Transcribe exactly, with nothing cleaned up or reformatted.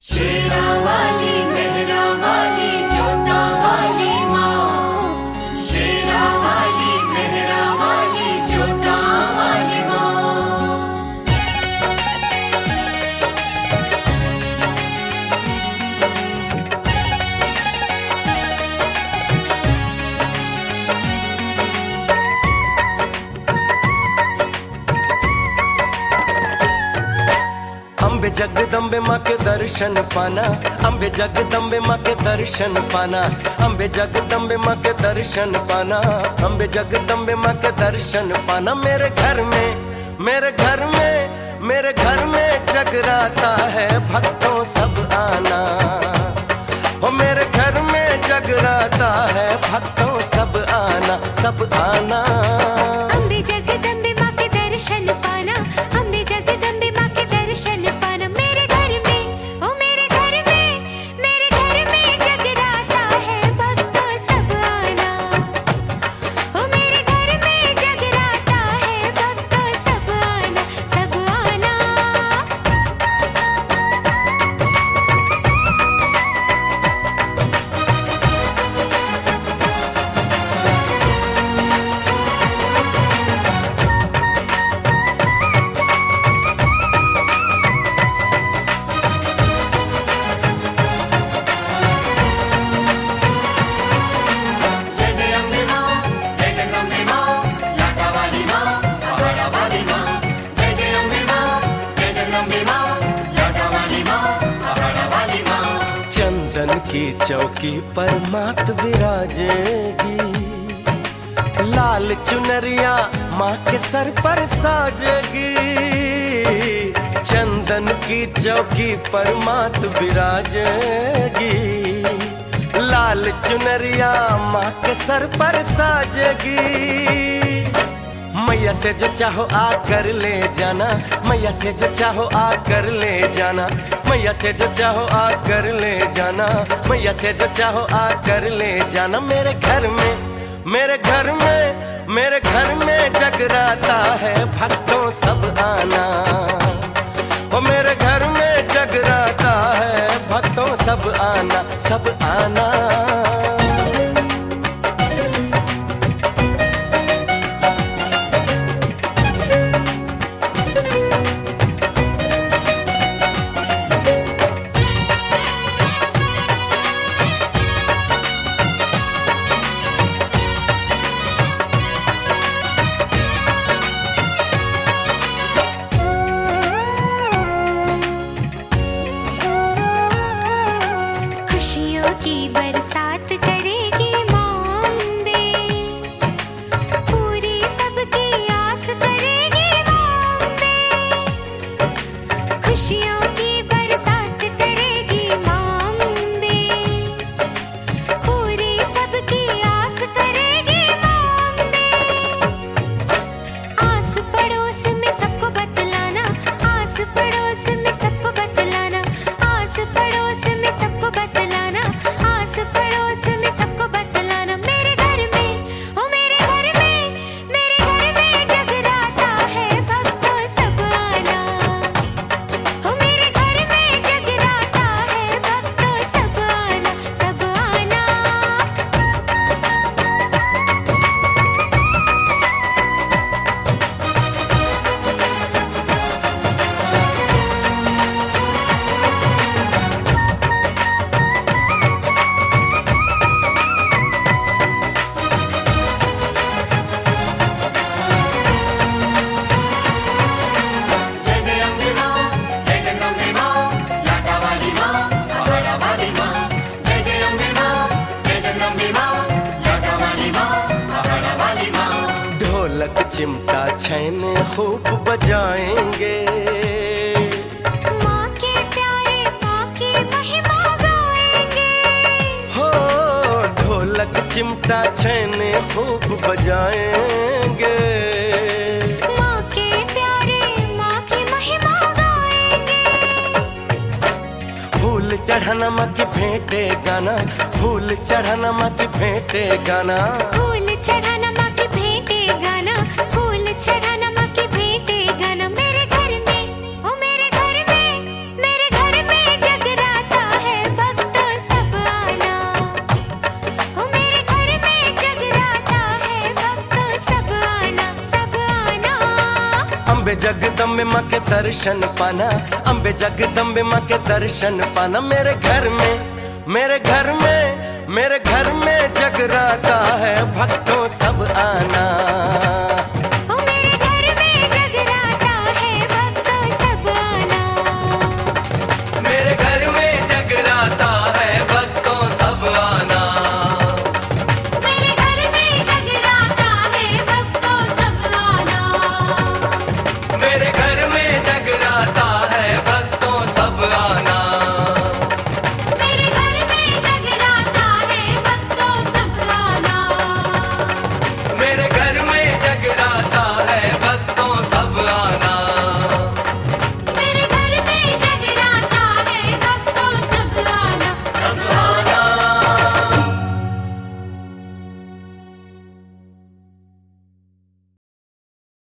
शेरा वाली मेहरा वाली जोता वाली माँ, शेरा वाली मेहरा वाली जोता वाली माँ। अम्बे जगदम्बे माँ के दर्शन पाना, अम्बे जगदम्बे माँ के दर्शन पाना, अम्बे जगदम्बे माँ के दर्शन पाना, अम्बे जगदम्बे माँ के दर्शन पाना। मेरे घर में मेरे घर में मेरे घर में जगराता है, भक्तों सब आना। हो मेरे घर में जगराता है, भक्तों सब आना, सब आना। अम्बे जगदम्बे माँ के दर्शन पाना, अम्बे जगदम्बे माँ के दर्शन पाना। मेरे घर में, ओ मेरे घर में, मेरे घर में जगराता है, भक्तों सब आना। ओ मेरे घर में जगराता है, भक्तों सब आना, सब आना। जय जय अम्बे माँ, जय जगदम्बे माँ, लाटा वाली माँ, पहाड़ा वाली माँ। जय जय अम्बे माँ, जय जगदम्बे माँ, लाटा वाली माँ, पहाड़ा वाली माँ। चंदन की चौकी पर मात विराजेगी, लाल चुनरिया माँ के सर पर साजेगी। चंदन की चौकी पर मात विराजेगी, लाल चुनरिया माँ के सर पर साजेगी। मैया से जो चाहो आकर ले जाना, मैया से जो चाहो आकर ले जाना, मैया से जो चाहो आकर ले जाना, मैया से जो चाहो आकर ले जाना। मेरे घर में मेरे घर में मेरे घर में जगराता है, भक्तों सब आना। ओ मेरे घर में जगराता है, भक्तों सब आना, सब आना। खुशियों की बरसात करेगी माँ अम्बे, पूरी सबकी आस करेगी माँ अम्बे। खुशियों की बरसात करेगी माँ अम्बे, पूरी सबकी आस करेगी माँ अम्बे। आस पड़ोस में सबको बतलाना, आस पड़ोस में सबको बतलाना, आस पड़ोस में सबको बतलाना, आस पड़ोस में सबको बतलाना। मेरे घर में, ओ मेरे घर में, मेरे घर में जगराता है, भक्तों सब आना। ओ मेरे घर में जगराता है, भक्तों सब आना, सब आना। जय जय अम्बे माँ, जय जगदम्बे माँ, लाटा वाली माँ, पहाड़ा वाली माँ। जय जय अम्बे माँ, जय जगदम्बे माँ, लाटा वाली माँ, पहाड़ा वाली माँ। ढोलक चिमटा छैने खूब बजाएंगे, माँ के प्यारे माँ की महिमा गाएंगे। हो ढोलक चिमटा छैने खूब बजाएंगे। माँ के प्यारे माँ की महिमा गाएंगे। फूल चढ़ाना माँ की भेंटे गाना, फूल चढ़ाना माँ की भेंटे गाना। फूल चढ़ाना माँ की भेंटे गाना, फूल चढ़ाना माँ की भेंटे गाना। मेरे घर में, ओ मेरे घर में, मेरे घर में जगरा जगदम्बे माँ के दर्शन पाना, अम्बे जगदम्बे माँ के दर्शन पाना। मेरे घर में मेरे घर में मेरे घर में जगराता है, भक्तों सब आना।